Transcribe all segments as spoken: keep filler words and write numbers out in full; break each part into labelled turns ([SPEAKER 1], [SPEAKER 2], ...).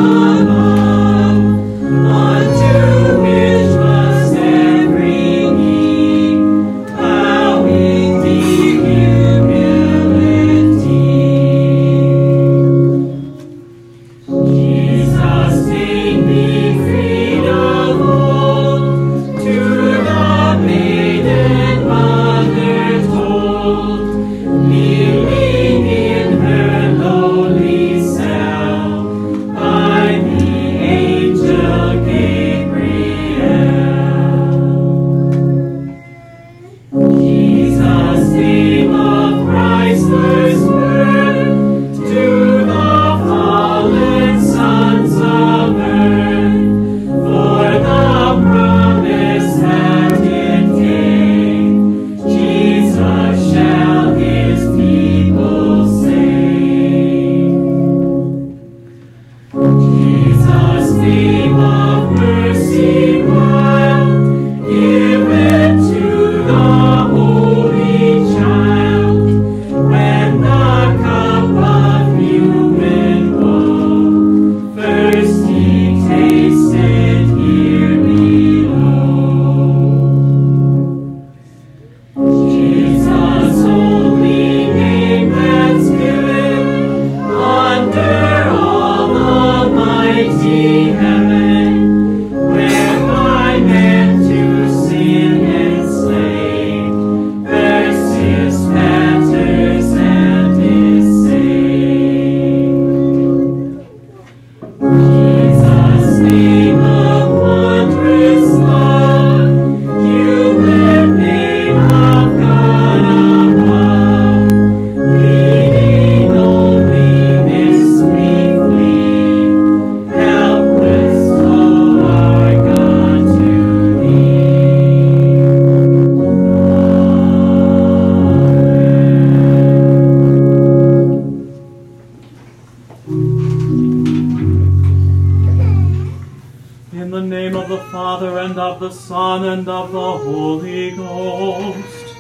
[SPEAKER 1] of the Son, and of the Holy Ghost.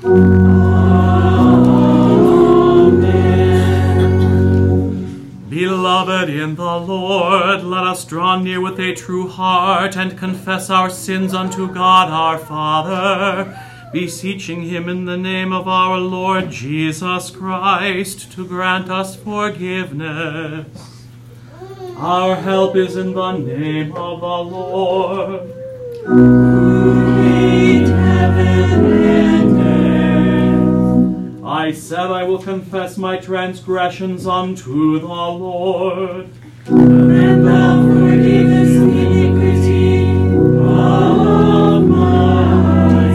[SPEAKER 1] Amen. Beloved in the Lord, let us draw near with a true heart and confess our sins unto God our Father, beseeching him in the name of our Lord Jesus Christ to grant us forgiveness. Our help is in the name of the Lord, who made heaven and earth. I said, I will confess my transgressions unto the Lord. And thou forgivest iniquity of my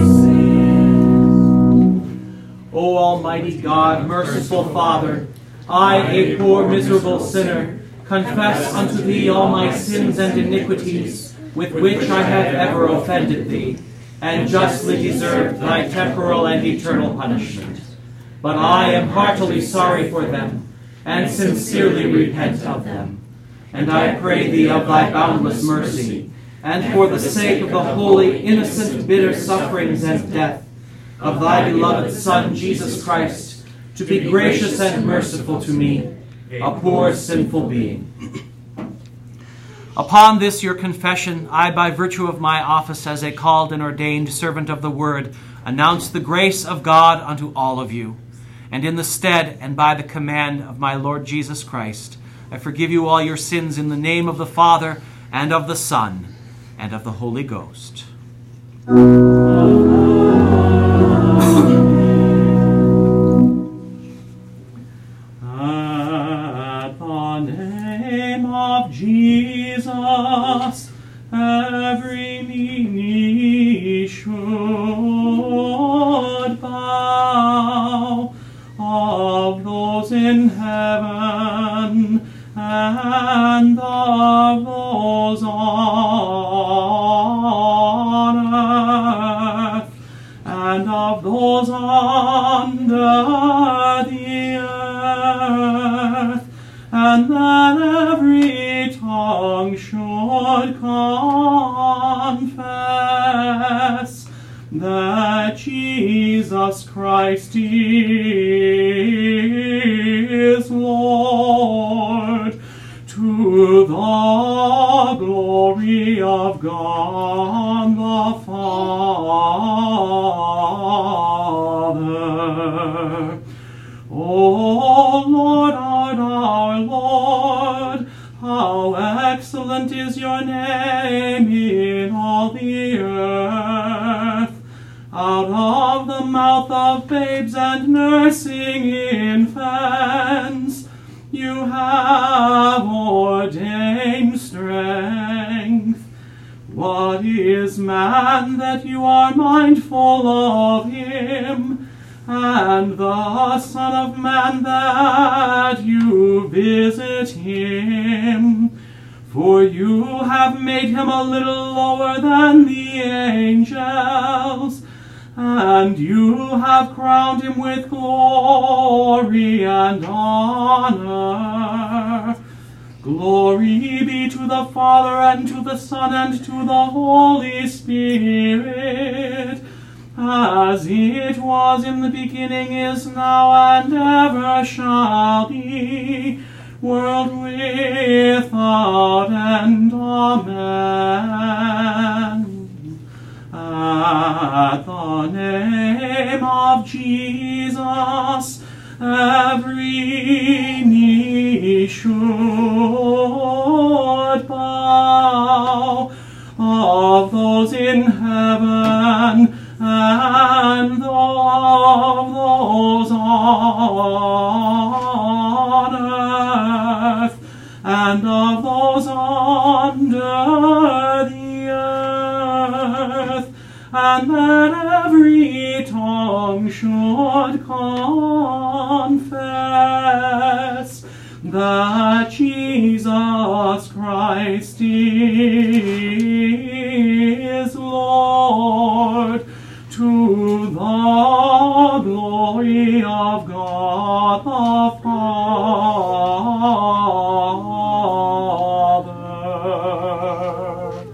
[SPEAKER 1] sins. O Almighty God, merciful Father, I, a poor miserable sinner, confess unto thee all my sins and iniquities, with which I have ever offended thee, and justly deserved thy temporal and eternal punishment. But I am heartily sorry for them, and sincerely repent of them. And I pray thee of thy boundless mercy, and for the sake of the holy, innocent, bitter sufferings and death of thy beloved Son, Jesus Christ, to be gracious and merciful to me, a poor sinful being. Upon this your confession, I, by virtue of my office as a called and ordained servant of the word, announce the grace of God unto all of you. And in the stead and by the command of my Lord Jesus Christ, I forgive you all your sins in the name of the Father, and of the Son, and of the Holy Ghost. Jesus, every knee should bow, of those in heaven and of those on earth and of those under the earth, and that every tongue should confess that Jesus Christ is Lord, to to the glory of God the Father. O Lord, art our Lord, how excellent is your name in all the earth. Out of the mouth of babes and nursing infants, you have ordained strength. What is man that you are mindful of him, and the Son of Man that you visit him? For you have made him a little lower than the angels, and you have crowned him with glory and honor. Glory be to the Father, and to the Son, and to the Holy Spirit, as it was in the beginning, is now, and ever shall be, world without end. Amen. At the name of Jesus, every knee should bow, of those in heaven and of those on earth, and of those under the earth, and that every tongue should confess that Jesus Christ is Lord, to the glory of God the Father.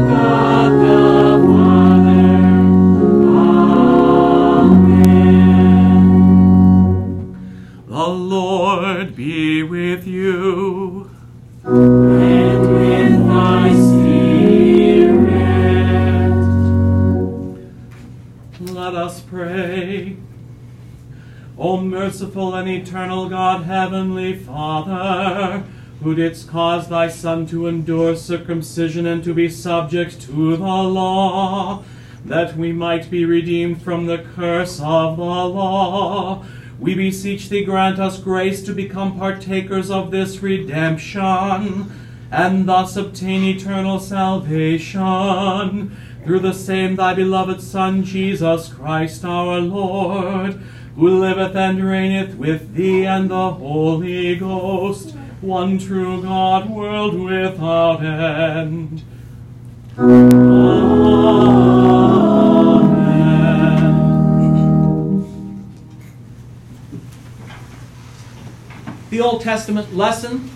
[SPEAKER 2] Amen.
[SPEAKER 1] O merciful and eternal God, heavenly Father, who didst cause thy Son to endure circumcision and to be subject to the law, that we might be redeemed from the curse of the law, we beseech thee, grant us grace to become partakers of this redemption, and thus obtain eternal salvation, through the same thy beloved Son, Jesus Christ our Lord, who liveth and reigneth with thee and the Holy Ghost, one true God, world without end. Amen.
[SPEAKER 2] The Old Testament lesson.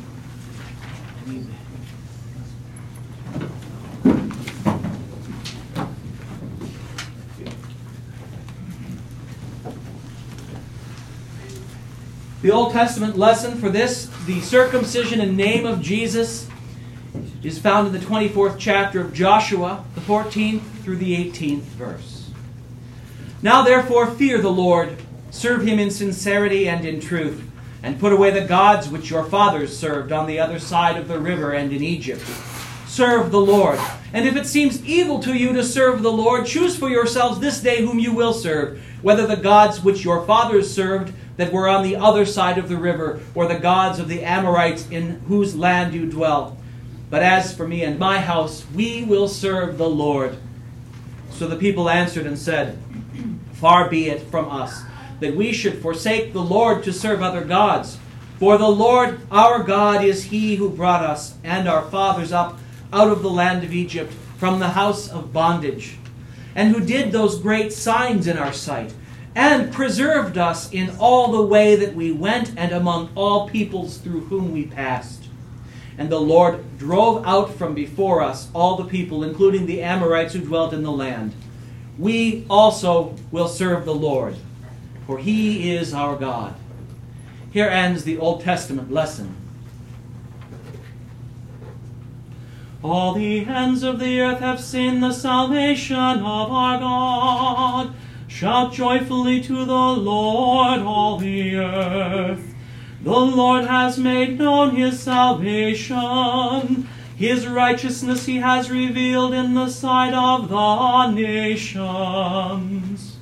[SPEAKER 2] The Old Testament lesson for this, the circumcision in name of Jesus, is found in the twenty-fourth chapter of Joshua, the fourteenth through the eighteenth verse. Now therefore fear the Lord, serve him in sincerity and in truth, and put away the gods which your fathers served on the other side of the river and in Egypt. Serve the Lord. And if it seems evil to you to serve the Lord, choose for yourselves this day whom you will serve, whether the gods which your fathers served that were on the other side of the river, or the gods of the Amorites in whose land you dwell. But as for me and my house, we will serve the Lord. So the people answered and said, Far be it from us, that we should forsake the Lord to serve other gods. For the Lord our God is he who brought us and our fathers up out of the land of Egypt, from the house of bondage, and who did those great signs in our sight, and preserved us in all the way that we went and among all peoples through whom we passed. And the Lord drove out from before us all the people, including the Amorites who dwelt in the land. We also will serve the Lord, for he is our God. Here ends the Old Testament lesson.
[SPEAKER 1] All the ends of the earth have seen the salvation of our God. Shout joyfully to the Lord, all the earth. The Lord has made known his salvation. His righteousness he has revealed in the sight of the nations.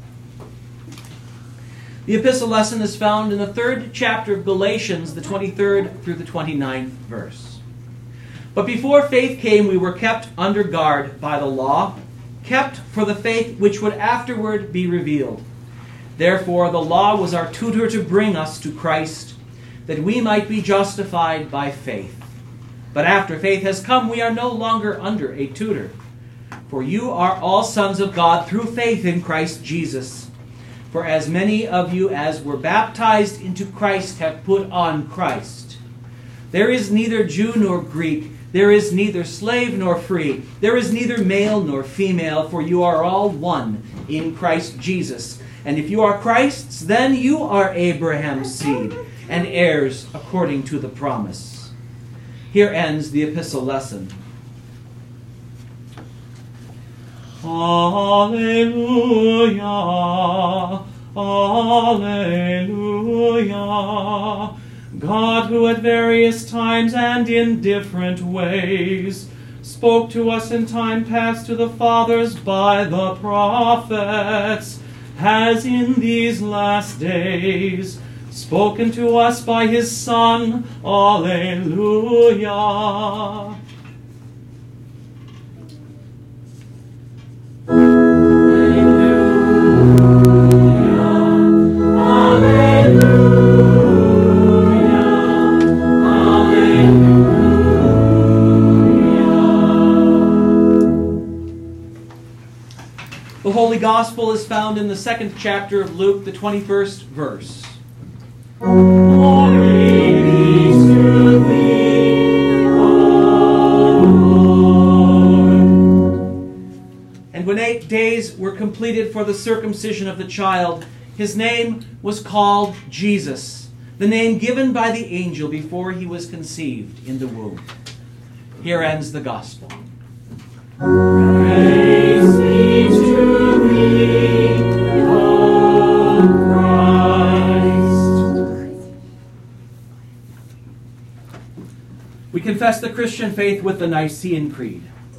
[SPEAKER 2] The epistle lesson is found in the third chapter of Galatians, the twenty-third through the twenty-ninth verse. But before faith came, we were kept under guard by the law, kept for the faith which would afterward be revealed. Therefore the law was our tutor to bring us to Christ, that we might be justified by faith. But after faith has come, we are no longer under a tutor. For you are all sons of God through faith in Christ Jesus. For as many of you as were baptized into Christ have put on Christ. There is neither Jew nor Greek, there is neither slave nor free, there is neither male nor female, for you are all one in Christ Jesus. And if you are Christ's, then you are Abraham's seed, and heirs according to the promise. Here ends the epistle lesson.
[SPEAKER 1] Alleluia, alleluia. God, who at various times and in different ways spoke to us in time past to the fathers by the prophets, has in these last days spoken to us by his Son. Alleluia.
[SPEAKER 2] The Holy Gospel is found in the second chapter of Luke, the twenty-first verse.
[SPEAKER 1] Glory be to thee, O Lord.
[SPEAKER 2] And when eight days were completed for the circumcision of the child, his name was called Jesus, the name given by the angel before he was conceived in the womb. Here ends the Gospel.
[SPEAKER 1] Praise be to thee, O Christ.
[SPEAKER 2] confess the Christian faith with the Nicene Creed.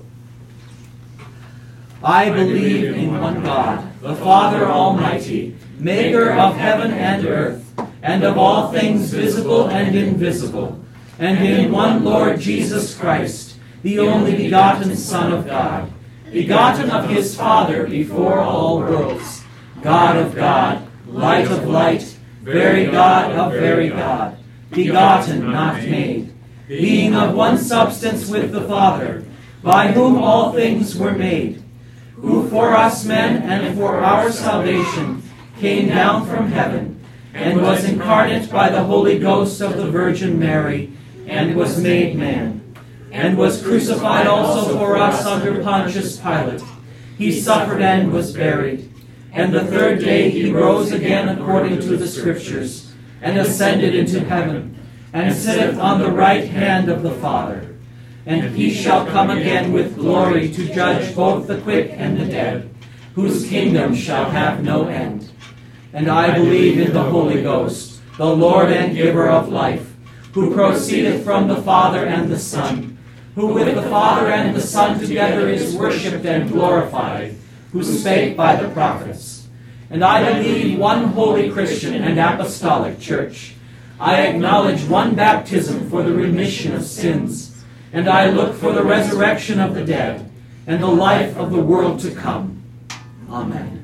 [SPEAKER 2] I believe in one God, the Father Almighty, maker of heaven and earth, and of all things visible and invisible, and in one Lord Jesus Christ, the only begotten Son of God, begotten of his Father before all worlds, God of God, light of light, very God of very God, begotten, not made, being of one substance with the Father, by whom all things were made, who for us men and for our salvation came down from heaven, and was incarnate by the Holy Ghost of the Virgin Mary, and was made man, and was crucified also for us under Pontius Pilate. He suffered and was buried, and the third day he rose again according to the Scriptures, and ascended into heaven, and sitteth on the right hand of the Father. And he shall come again with glory to judge both the quick and the dead, whose kingdom shall have no end. And I believe in the Holy Ghost, the Lord and giver of life, who proceedeth from the Father and the Son, who with the Father and the Son together is worshipped and glorified, who spake by the prophets. And I believe one holy Christian and apostolic church. I acknowledge one baptism for the remission of sins, and I look for the resurrection of the dead and the life of the world to come. Amen.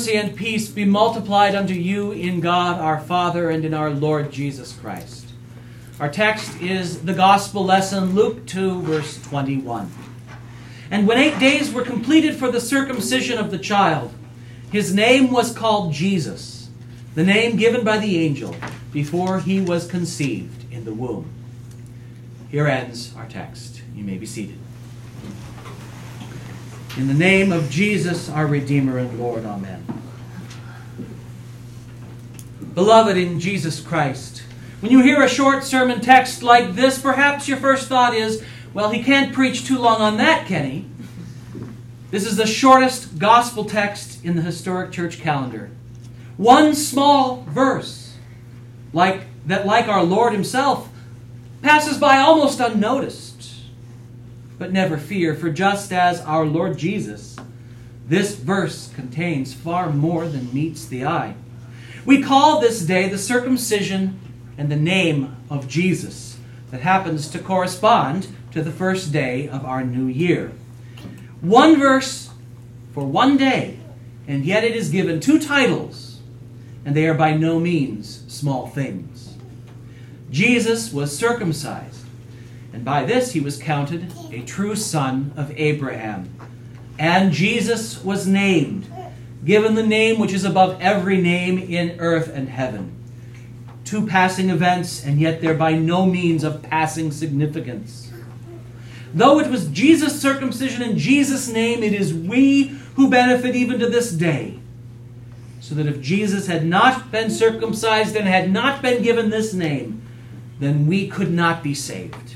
[SPEAKER 2] mercy, and peace be multiplied unto you in God our Father and in our Lord Jesus Christ. Our text is the Gospel lesson, Luke two, verse twenty-one. And when eight days were completed for the circumcision of the child, his name was called Jesus, the name given by the angel before he was conceived in the womb. Here ends our text. You may be seated. In the name of Jesus, our Redeemer and Lord, amen. Beloved in Jesus Christ, when you hear a short sermon text like this, perhaps your first thought is, well, he can't preach too long on that, can he? This is the shortest gospel text in the historic church calendar. One small verse, like that, like our Lord himself, passes by almost unnoticed. But never fear, for just as our Lord Jesus, this verse contains far more than meets the eye. We call this day the circumcision and the name of Jesus that happens to correspond to the first day of our new year. One verse for one day, and yet it is given two titles, and they are by no means small things. Jesus was circumcised, and by this he was counted a true son of Abraham. And Jesus was named, given the name which is above every name in earth and heaven. Two passing events, and yet they're by no means of passing significance. Though it was Jesus' circumcision in Jesus' name, it is we who benefit even to this day. So that if Jesus had not been circumcised and had not been given this name, then we could not be saved.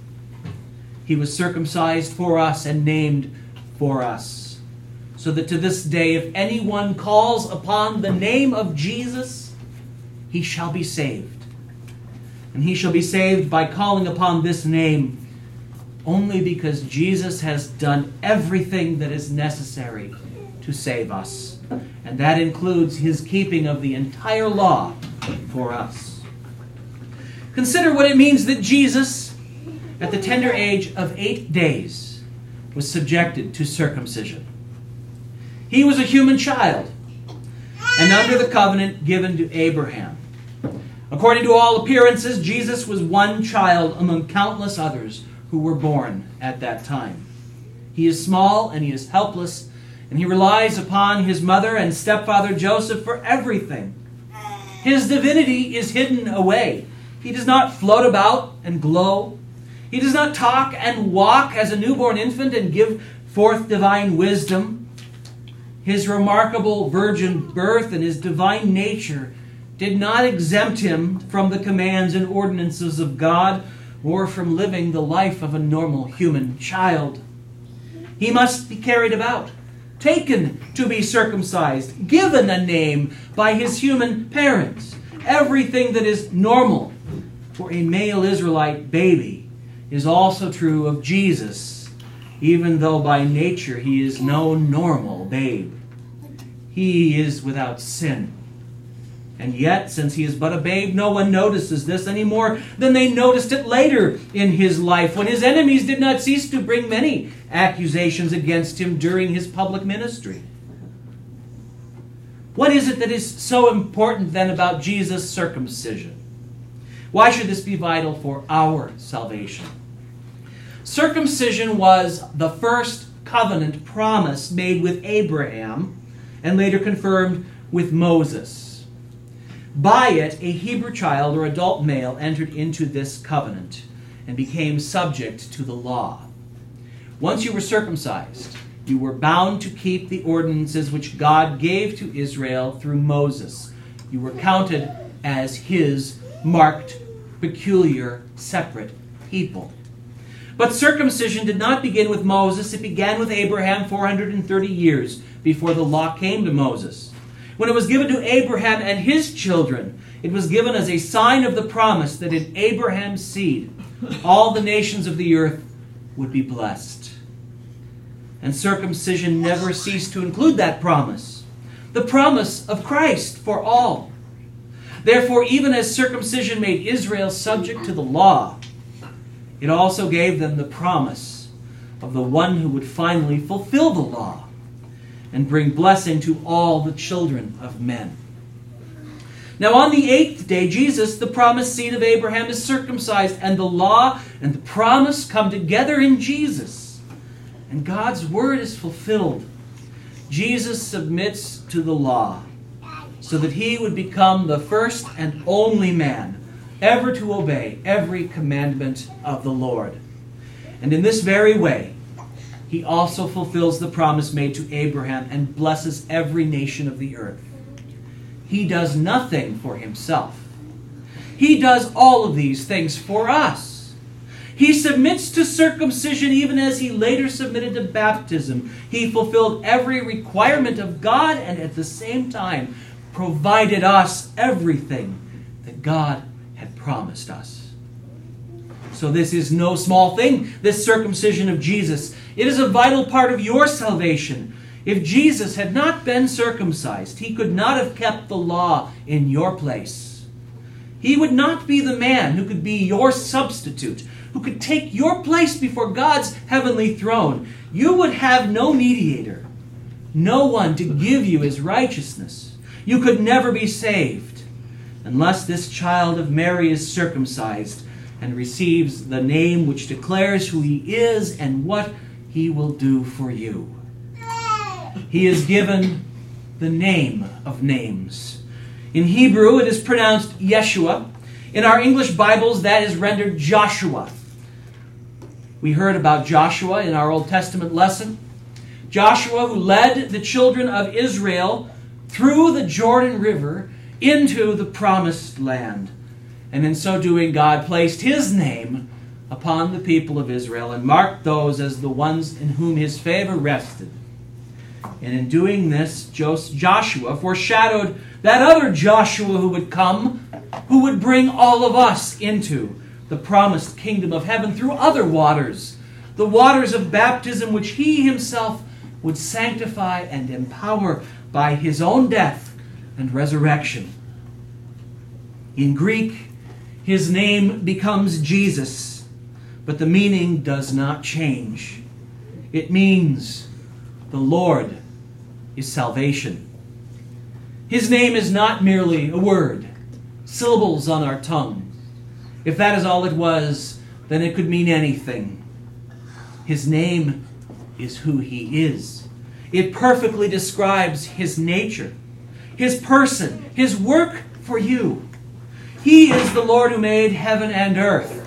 [SPEAKER 2] He was circumcised for us and named for us, so that to this day, if anyone calls upon the name of Jesus, he shall be saved. And he shall be saved by calling upon this name only because Jesus has done everything that is necessary to save us. And that includes his keeping of the entire law for us. Consider what it means that Jesus, at the tender age of eight days, was subjected to circumcision. He was a human child, and under the covenant given to Abraham. According to all appearances, Jesus was one child among countless others who were born at that time. He is small and he is helpless, and he relies upon his mother and stepfather Joseph for everything. His divinity is hidden away. He does not float about and glow. He does not talk and walk as a newborn infant and give forth divine wisdom. His remarkable virgin birth and his divine nature did not exempt him from the commands and ordinances of God or from living the life of a normal human child. He must be carried about, taken to be circumcised, given a name by his human parents. Everything that is normal for a male Israelite baby is also true of Jesus, even though by nature he is no normal babe. He is without sin. And yet, since he is but a babe, no one notices this any more than they noticed it later in his life, when his enemies did not cease to bring many accusations against him during his public ministry. What is it that is so important then about Jesus' circumcision? Why should this be vital for our salvation? Circumcision was the first covenant promise made with Abraham and later confirmed with Moses. By it, a Hebrew child or adult male entered into this covenant and became subject to the law. Once you were circumcised, you were bound to keep the ordinances which God gave to Israel through Moses. You were counted as his marked, peculiar, separate people. But circumcision did not begin with Moses. It began with Abraham four hundred thirty years before the law came to Moses. When it was given to Abraham and his children, it was given as a sign of the promise that in Abraham's seed, all the nations of the earth would be blessed. And circumcision never ceased to include that promise, the promise of Christ for all. Therefore, even as circumcision made Israel subject to the law, it also gave them the promise of the one who would finally fulfill the law. and bring blessing to all the children of men. Now on the eighth day, Jesus, the promised seed of Abraham, is circumcised, and the law and the promise come together in Jesus. And God's word is fulfilled. Jesus submits to the law so that he would become the first and only man ever to obey every commandment of the Lord. And in this very way, he also fulfills the promise made to Abraham and blesses every nation of the earth. He does nothing for himself. He does all of these things for us. He submits to circumcision even as he later submitted to baptism. He fulfilled every requirement of God and at the same time provided us everything that God had promised us. So this is no small thing, this circumcision of Jesus. It is a vital part of your salvation. If Jesus had not been circumcised, he could not have kept the law in your place. He would not be the man who could be your substitute, who could take your place before God's heavenly throne. You would have no mediator, no one to give you his righteousness. You could never be saved unless this child of Mary is circumcised and receives the name which declares who he is and what he will do for you. He is given the name of names. In Hebrew, it is pronounced Yeshua. In our English Bibles, that is rendered Joshua. We heard about Joshua in our Old Testament lesson. Joshua, who led the children of Israel through the Jordan River into the promised land. And in so doing, God placed his name upon the people of Israel and marked those as the ones in whom his favor rested. And in doing this, Joshua foreshadowed that other Joshua who would come, who would bring all of us into the promised kingdom of heaven through other waters, the waters of baptism which he himself would sanctify and empower by his own death and resurrection. In Greek, his name becomes Jesus, but the meaning does not change. It means the Lord is salvation. His name is not merely a word, syllables on our tongue. If that is all it was, then it could mean anything. His name is who he is. It perfectly describes his nature, his person, his work for you. He is the Lord who made heaven and earth.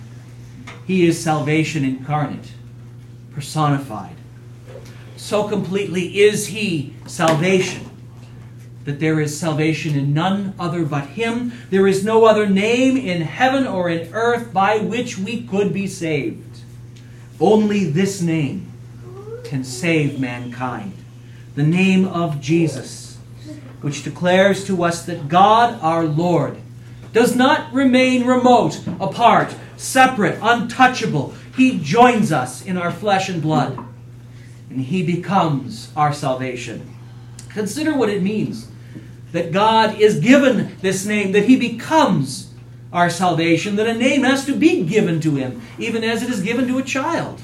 [SPEAKER 2] He is salvation incarnate, personified. So completely is he salvation that there is salvation in none other but him. There is no other name in heaven or in earth by which we could be saved. Only this name can save mankind. The name of Jesus, which declares to us that God our Lord does not remain remote, apart, separate, untouchable. He joins us in our flesh and blood, and he becomes our salvation. Consider what it means that God is given this name, that he becomes our salvation, that a name has to be given to him, even as it is given to a child.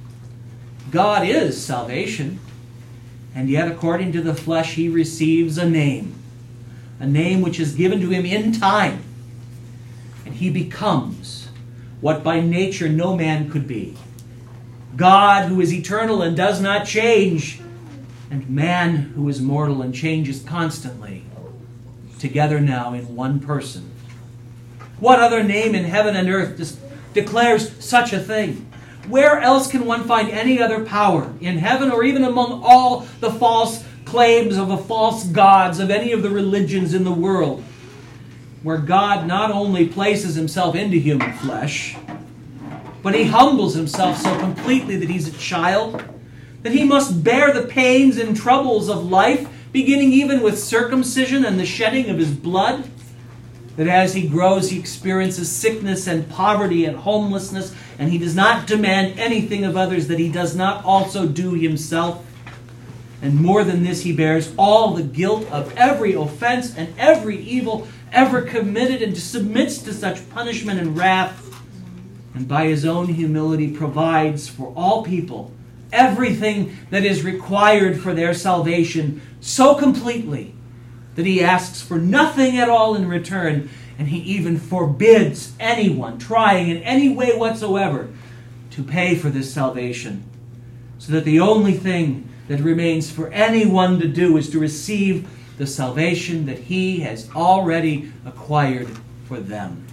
[SPEAKER 2] God is salvation, and yet according to the flesh he receives a name, a name which is given to him in time, and he becomes what by nature no man could be. God, who is eternal and does not change, and man, who is mortal and changes constantly, together now in one person. What other name in heaven and earth dis- declares such a thing? Where else can one find any other power, in heaven or even among all the false claims of the false gods of any of the religions in the world, where God not only places himself into human flesh, but he humbles himself so completely that he's a child, that he must bear the pains and troubles of life, beginning even with circumcision and the shedding of his blood, that as he grows he experiences sickness and poverty and homelessness, and he does not demand anything of others that he does not also do himself. And more than this, he bears all the guilt of every offense and every evil ever committed, and submits to such punishment and wrath, and by his own humility provides for all people everything that is required for their salvation so completely that he asks for nothing at all in return, and he even forbids anyone trying in any way whatsoever to pay for this salvation, so that the only thing that remains for anyone to do is to receive the salvation that he has already acquired for them.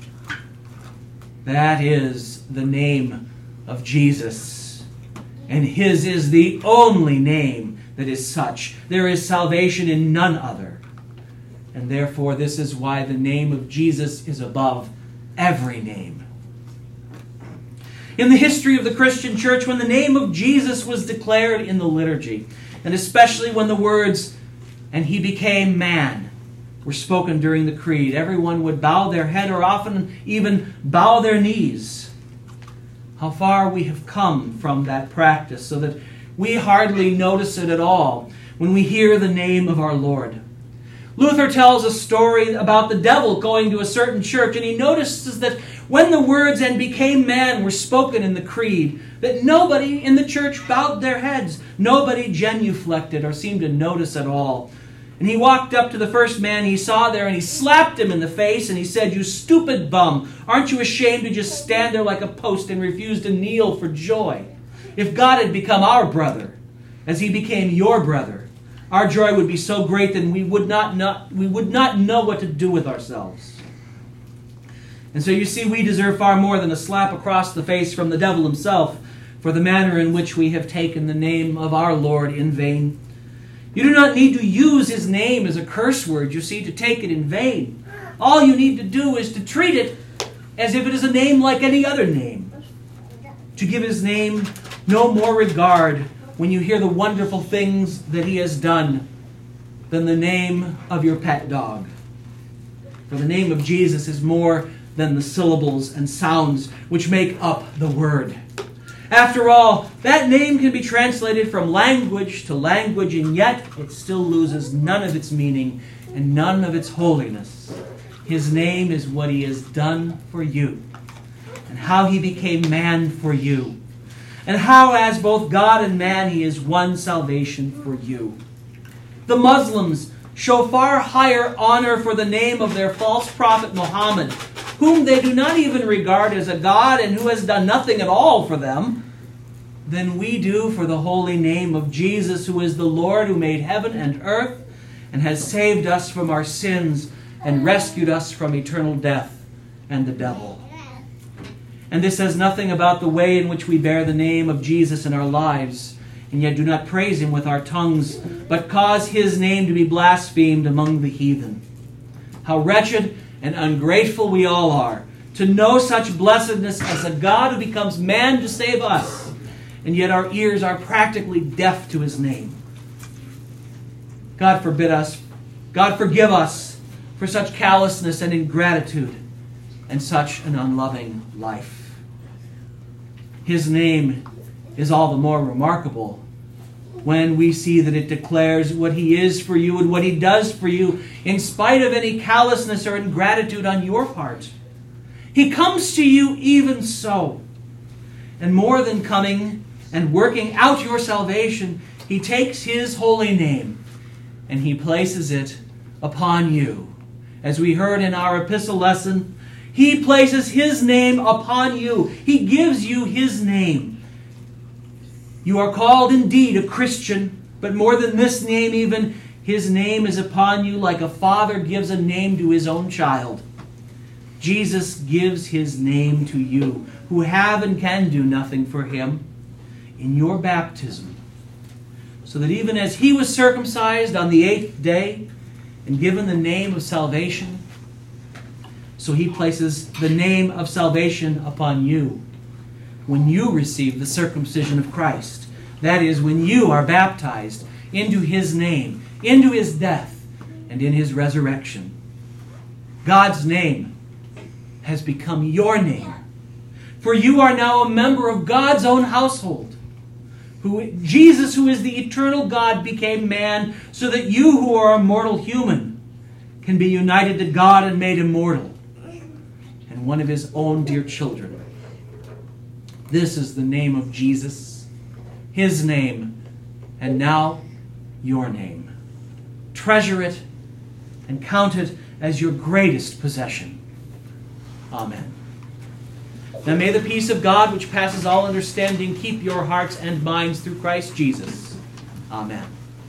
[SPEAKER 2] That is the name of Jesus. And his is the only name that is such. There is salvation in none other. And therefore, this is why the name of Jesus is above every name. In the history of the Christian church, when the name of Jesus was declared in the liturgy, and especially when the words, "and he became man," were spoken during the creed, everyone would bow their head or often even bow their knees. How far we have come from that practice, so that we hardly notice it at all when we hear the name of our Lord. Luther tells a story about the devil going to a certain church, and he notices that when the words "and became man" were spoken in the creed, that nobody in the church bowed their heads. Nobody genuflected or seemed to notice at all. And he walked up to the first man he saw there, and he slapped him in the face, and he said, "You stupid bum, aren't you ashamed to just stand there like a post and refuse to kneel for joy? If God had become our brother, as he became your brother, our joy would be so great that we would not, not, we would not know what to do with ourselves." And so you see, we deserve far more than a slap across the face from the devil himself for the manner in which we have taken the name of our Lord in vain. You do not need to use his name as a curse word, you see, to take it in vain. All you need to do is to treat it as if it is a name like any other name. To give his name no more regard when you hear the wonderful things that he has done than the name of your pet dog. For the name of Jesus is more than the syllables and sounds which make up the word. After all, that name can be translated from language to language, and yet it still loses none of its meaning and none of its holiness. His name is what he has done for you, and how he became man for you, and how as both God and man he is won salvation for you. The Muslims show far higher honor for the name of their false prophet Muhammad, whom they do not even regard as a god and who has done nothing at all for them, than we do for the holy name of Jesus, who is the Lord who made heaven and earth and has saved us from our sins and rescued us from eternal death and the devil. And this says nothing about the way in which we bear the name of Jesus in our lives, and yet do not praise him with our tongues, but cause his name to be blasphemed among the heathen. How wretched and ungrateful we all are to know such blessedness as a God who becomes man to save us, and yet our ears are practically deaf to his name. God forbid us, God forgive us for such callousness and ingratitude and such an unloving life. His name is all the more remarkable when we see that it declares what he is for you and what he does for you in spite of any callousness or ingratitude on your part. He comes to you even so. And more than coming and working out your salvation, he takes his holy name and he places it upon you. As we heard in our epistle lesson, he places his name upon you. He gives you his name. You are called indeed a Christian, but more than this name even, his name is upon you like a father gives a name to his own child. Jesus gives his name to you, who have and can do nothing for him, in your baptism, so that even as he was circumcised on the eighth day and given the name of salvation, so he places the name of salvation upon you when you receive the circumcision of Christ. That is, when you are baptized into his name, into his death, and in his resurrection. God's name has become your name, for you are now a member of God's own household. Who, Jesus, who is the eternal God, became man so that you who are a mortal human can be united to God and made immortal, and one of his own dear children. This is the name of Jesus. his name, and now your name. Treasure it and count it as your greatest possession. Amen. Now may the peace of God, which passes all understanding, keep your hearts and minds through Christ Jesus. Amen.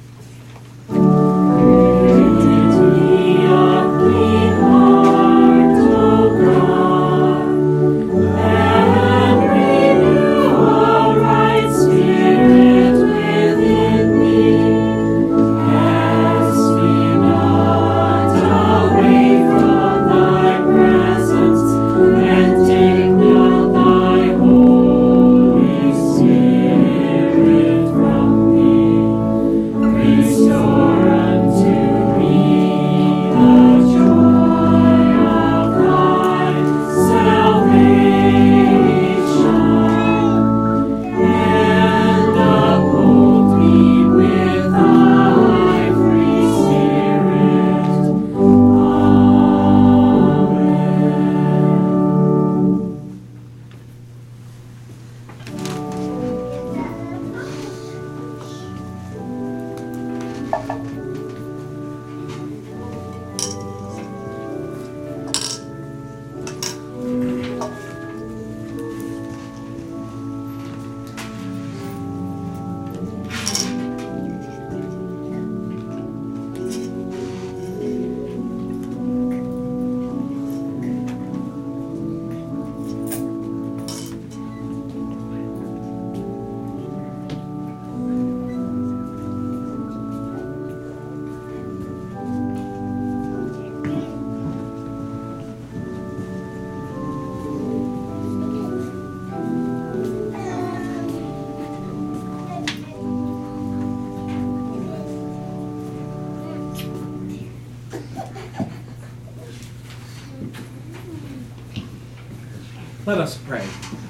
[SPEAKER 2] Let us pray.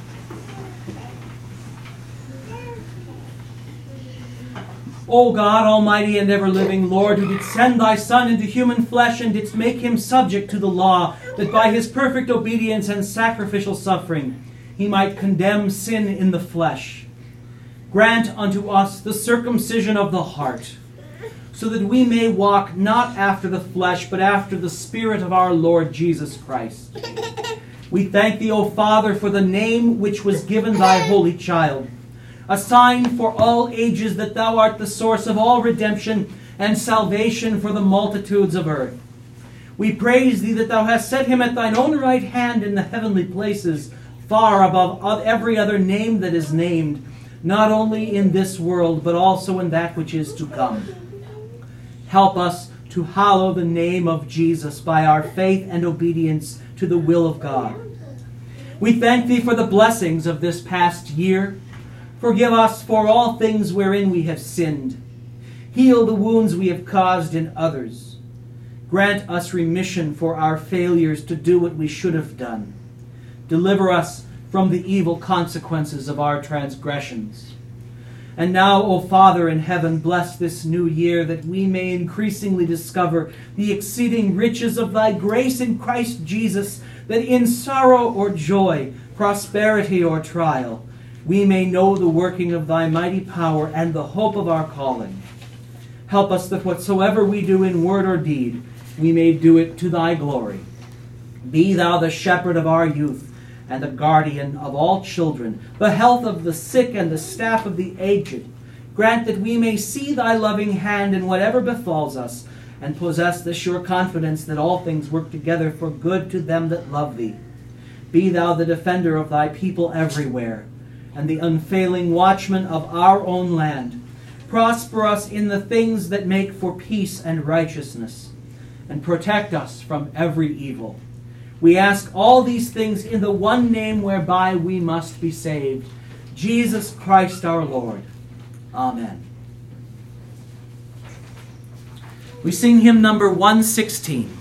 [SPEAKER 2] O God, almighty and ever-living Lord, who didst send thy Son into human flesh and didst make him subject to the law, that by his perfect obedience and sacrificial suffering he might condemn sin in the flesh, grant unto us the circumcision of the heart, so that we may walk not after the flesh, but after the Spirit of our Lord Jesus Christ. We thank thee, O Father, for the name which was given thy holy child, a sign for all ages that thou art the source of all redemption and salvation for the multitudes of earth. We praise thee that thou hast set him at thine own right hand in the heavenly places, far above every other name that is named, not only in this world, but also in that which is to come. Help us to hallow the name of Jesus by our faith and obedience to the will of God. We thank thee for the blessings of this past year. Forgive us for all things wherein we have sinned. Heal the wounds we have caused in others. Grant us remission for our failures to do what we should have done. Deliver us from the evil consequences of our transgressions. And now, O Father in heaven, bless this new year, that we may increasingly discover the exceeding riches of thy grace in Christ Jesus, that in sorrow or joy, prosperity or trial, we may know the working of thy mighty power and the hope of our calling. Help us that whatsoever we do in word or deed, we may do it to thy glory. Be thou the shepherd of our youth, and the guardian of all children, the health of the sick and the staff of the aged. Grant that we may see thy loving hand in whatever befalls us, and possess the sure confidence that all things work together for good to them that love thee. Be thou the defender of thy people everywhere, and the unfailing watchman of our own land. Prosper us in the things that make for peace and righteousness, and protect us from every evil. We ask all these things in the one name whereby we must be saved, Jesus Christ our Lord. Amen. We sing hymn number one sixteen.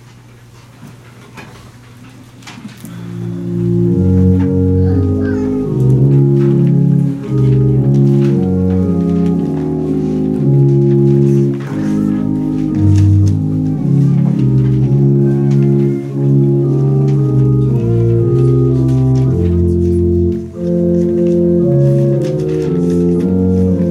[SPEAKER 3] Thank you.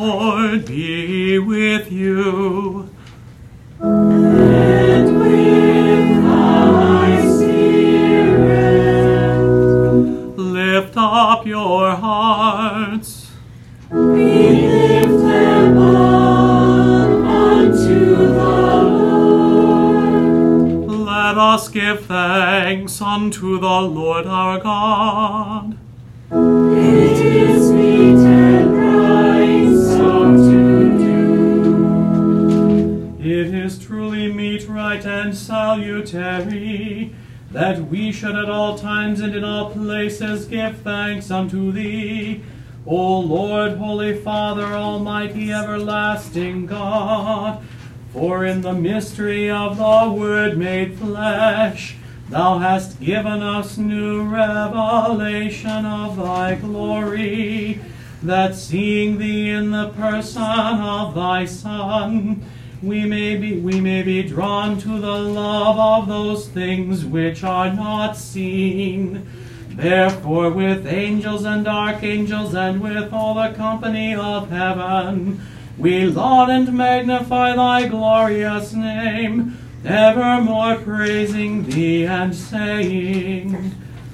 [SPEAKER 1] Lord be with you.
[SPEAKER 3] And with thy spirit.
[SPEAKER 1] Lift up your hearts.
[SPEAKER 3] We lift them up unto the Lord.
[SPEAKER 1] Let us give thanks unto the Lord our God.
[SPEAKER 3] It is meet and right so to do.
[SPEAKER 1] It is truly meet, right, and salutary that we should at all times and in all places give thanks unto thee, O Lord, Holy Father, Almighty, everlasting God. For in the mystery of the Word made flesh, thou hast given us new revelation of thy glory, that seeing thee in the person of thy Son, we may be, we may be drawn to the love of those things which are not seen. Therefore, with angels and archangels and with all the company of heaven, we laud and magnify thy glorious name, evermore praising thee and saying,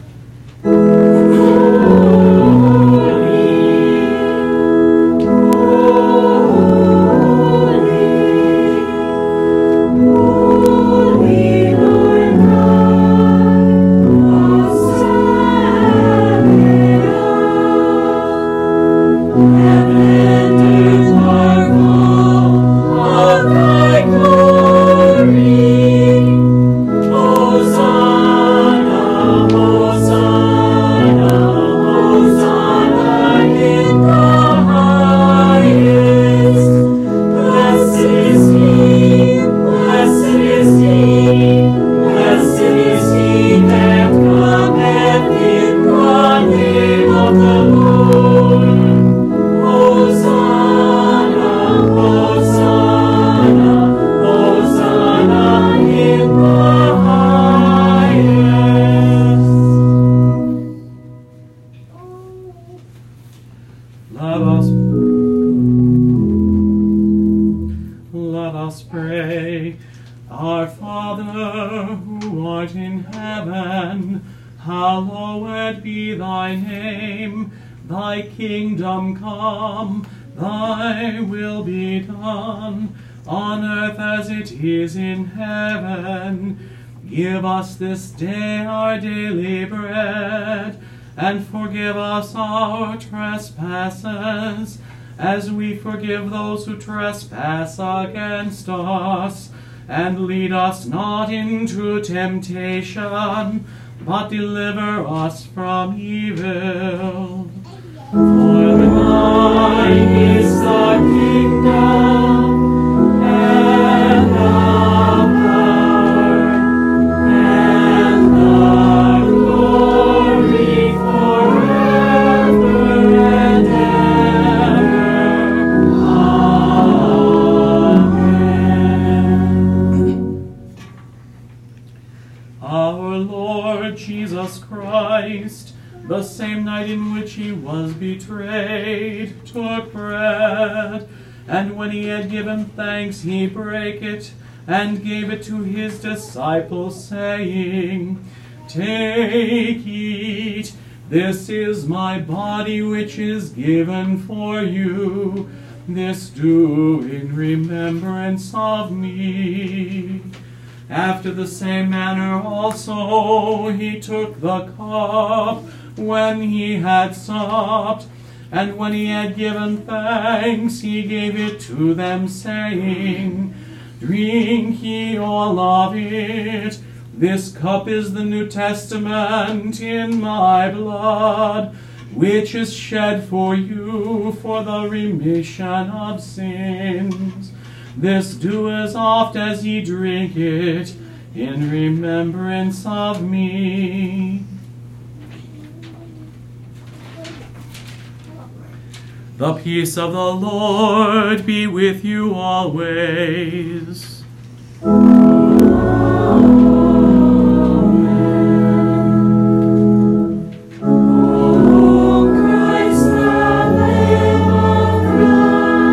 [SPEAKER 1] Give us this day our daily bread, and forgive us our trespasses, as we forgive those who trespass against us. And lead us not into temptation, but deliver us from evil. For thine is the kingdom, and the the same night in which he was betrayed, took bread, and when he had given thanks, he brake it, and gave it to his disciples, saying, Take, eat, this is my body which is given for you. This do in remembrance of me. After the same manner also he took the cup, when he had supped, and when he had given thanks, he gave it to them, saying, Drink ye all of it. This cup is the New Testament in my blood, which is shed for you for the remission of sins. This do as oft as ye drink it, in remembrance of me. The peace of the Lord be with you always.
[SPEAKER 3] O Christ, the Lamb of God,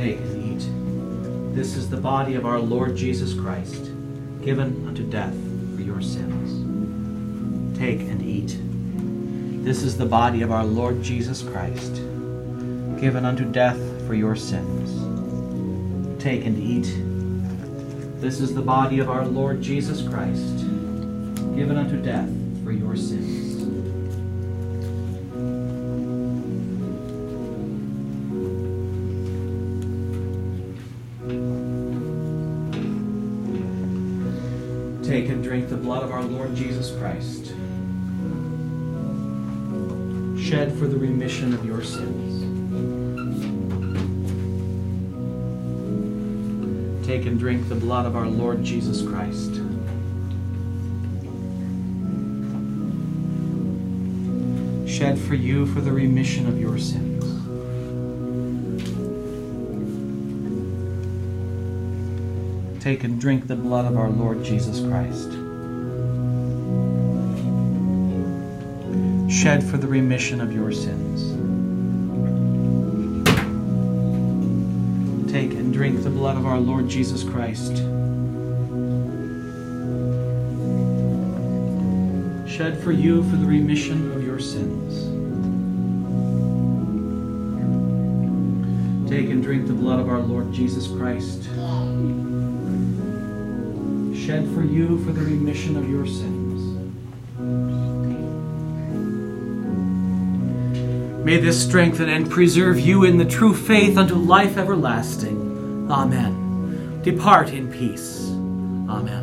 [SPEAKER 2] Take and eat. This is the body of our Lord Jesus Christ, given unto death for your sins. Take and eat. This is the body of our Lord Jesus Christ, given unto death for your sins. Take and eat. This is the body of our Lord Jesus Christ, given unto death for your sins. Take and drink the blood of our Lord Jesus Christ, shed for the remission of your sins. Take and drink the blood of our Lord Jesus Christ, shed for you for the remission of your sins. Take and drink the blood of our Lord Jesus Christ, shed for the remission of your sins. Take and drink the blood of our Lord Jesus Christ, shed for you for the remission of your sins. Take and drink the blood of our Lord Jesus Christ, shed for you for the remission of your sins. May this strengthen and preserve you in the true faith unto life everlasting. Amen. Depart in peace. Amen.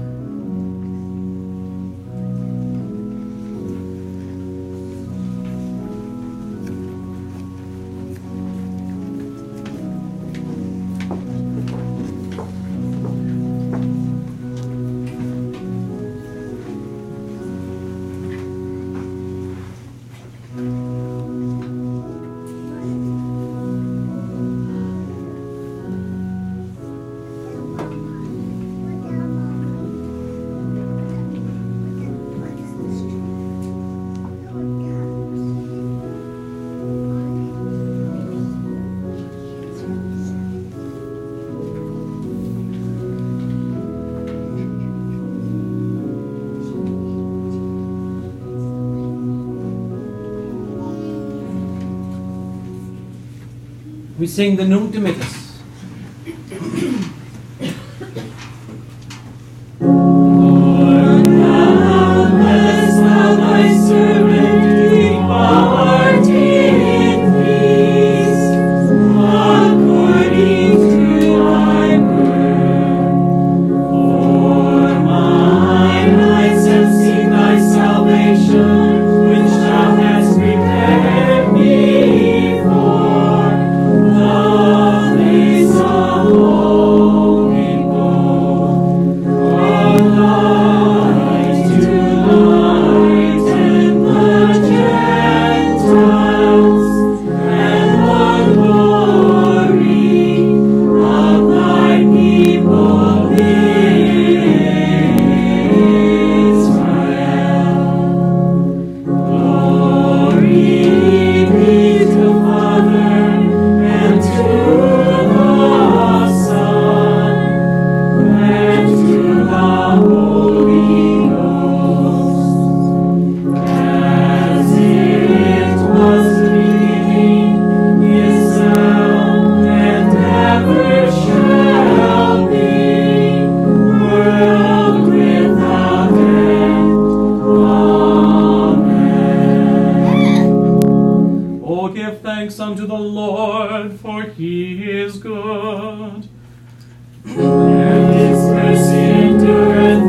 [SPEAKER 2] We sing the Nunc Dimittis.
[SPEAKER 3] Lord, now bless thou thy servant, depart in peace, according to thy word. For mine eyes have seen thy salvation, which thou hast prepared me for.
[SPEAKER 1] Unto the Lord, for he is good.
[SPEAKER 3] And his mercy endureth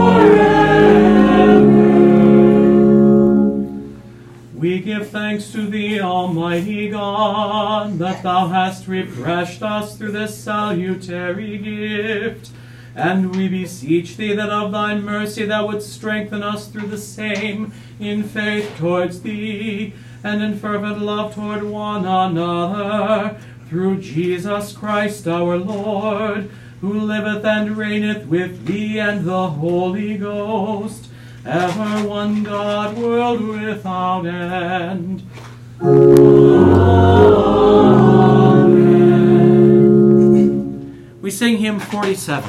[SPEAKER 3] forever.
[SPEAKER 1] We give thanks to thee, Almighty God, that thou hast refreshed us through this salutary gift. And we beseech thee that of thy mercy thou wouldst strengthen us through the same in faith towards thee, and in fervent love toward one another, through Jesus Christ our Lord, who liveth and reigneth with thee and the Holy Ghost, ever one God, world without end. Amen.
[SPEAKER 2] We sing hymn forty-seven.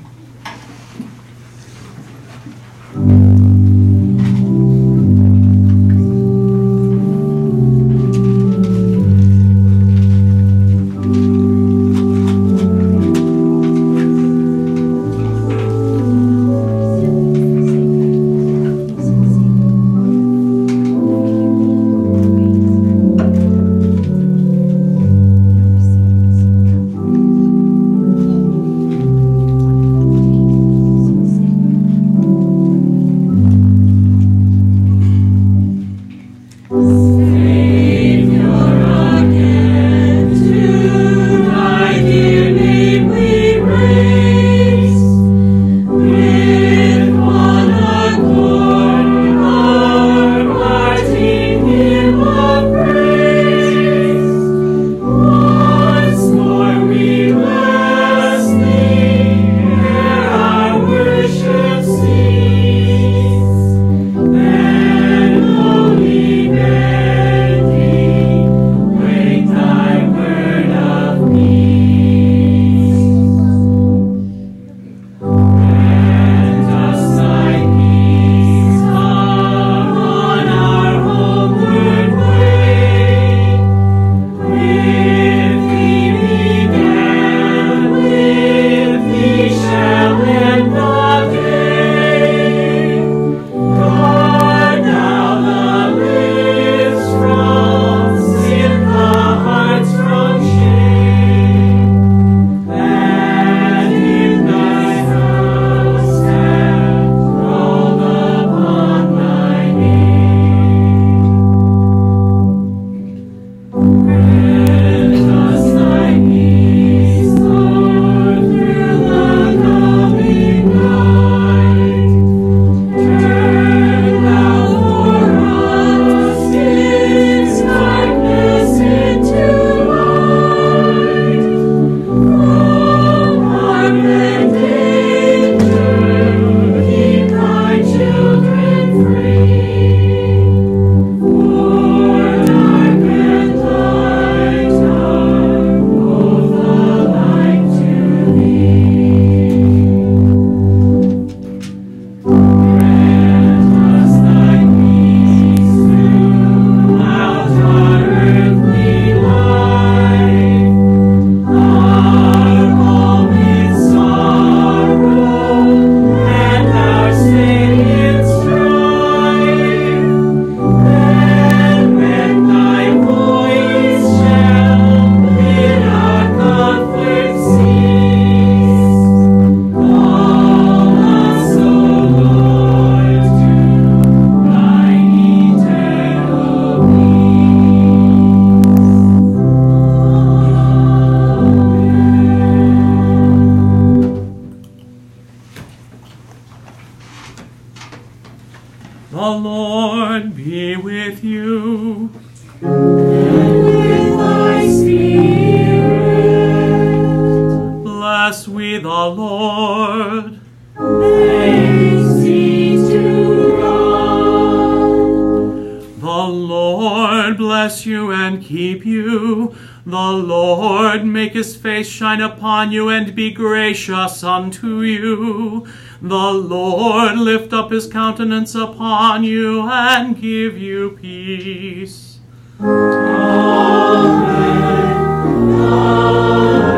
[SPEAKER 1] The Lord be with you.
[SPEAKER 3] And with thy spirit.
[SPEAKER 1] Bless we the Lord.
[SPEAKER 3] Thanks be to God.
[SPEAKER 1] The Lord bless you and keep you. The Lord make his face shine upon you and be gracious unto you. The Lord lift up his countenance upon you and give you peace.
[SPEAKER 3] Amen. Amen.